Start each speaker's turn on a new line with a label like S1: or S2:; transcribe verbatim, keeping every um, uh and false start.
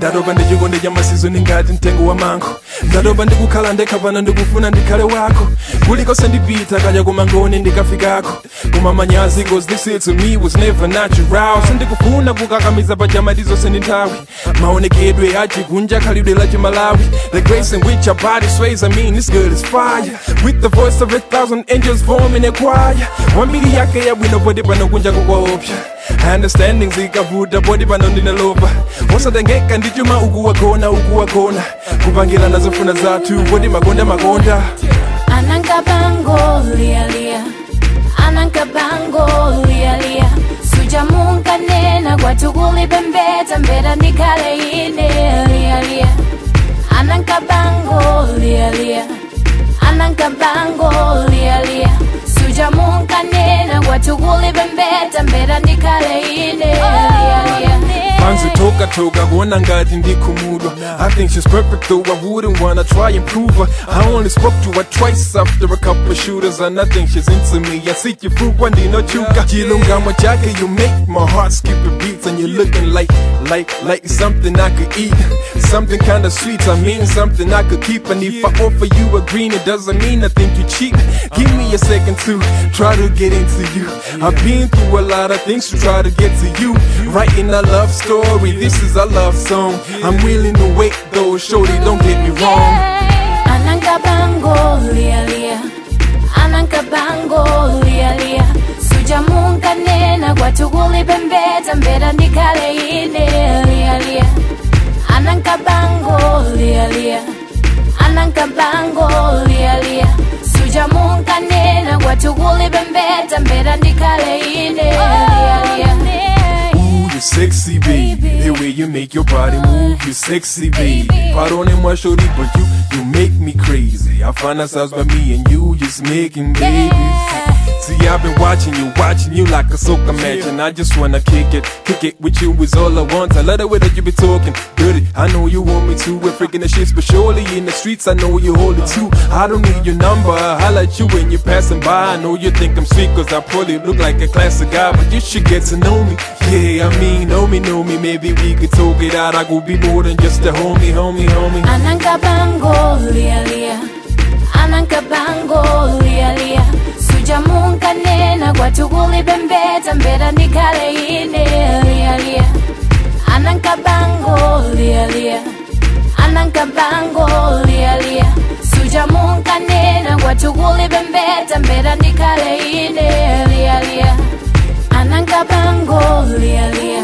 S1: ndaroba ndichikonde cha masizoni ngati mtengo wa mango ndaroba ndikukhala ndekha pano ndikufuna ndikhale wako kulikonse ndipita kaya kumangoni ndikafikako koma manyazi cause this here to me was never natural sindikufuna kukakamiza pajamati zonse ndi nthawi maonekedwe achikunja khalidwe la chimalawi the grace in which your body sways I mean this girl is fire with the voice of a thousand angels forming a choir wambiri yake yabwino poti pano kunja kukuopsha understanding zikavuta poti pano ndinalova wasatengeka ndichuma uku wakona uku wakona kupangira nazofuna zathu poti makonda makonda
S2: Anankabango lia lia Anankabango lia lia Suja munka nena kwa tukuli bembeta mbeda nikale ine lia lia Anankabango lia lia Anankabango lia lia Suja munka nena kwa tukuli bembeta mbeda nikale ine lia lia
S1: Fancy toka toka kuona ngati ndikumudwa I think she's perfect though I wouldn't wanna try and prove her I only spoke to her twice after a couple shooters and I think she's into me I see you through one day no chuka chilungamo chake you make my heart skip a beat and you're looking like like like something I could eat something kinda sweet I mean something I could keep and if I offer you a green it doesn't mean I think you cheap give me a second to try to get into you I've been through a lot of things to try to get to you writing a love story this is a love song I'm willing to wait though shorty don't get me wrong
S2: Anankabango lia lia Anankabango lia lia Suja munka nena kwa tukuli bembeta mbeda nikale ine lia lia Anankabango lia lia Anankabango lia lia Suja munka nena kwa tukuli bembeta mbeda nikale ine lia lia
S1: Sexy baby, the way you make your body move, you sexy baby. Pardonnez-moi shorty, but you, you make me crazy. I find ourselves by me and you just making babies. See, I've been watching you, watching you like a soca match, and I just wanna kick it, kick it with you is all I want. I love the way that you be talking dirty. I know you want me to, we're freaking the shits, but surely in the streets I know you hold it too. I don't need your number, I highlight you when you're passing by. I know you think I'm sweet cause I probably look like a classic guy, but you should get to know me. Yeah, I mean, know me, know me, maybe we could talk it out. I could be more than just a homie, homie, homie.
S2: Anankabango lia lia Anankabango lia lia Suja munka nena kwa tukuli bembeta mbeda nikale ine lia lia Anankabango lia lia Anankabango lia lia Suja munka nena kwa tukuli bembeta mbeda nikale ine lia lia Anankabango lia lia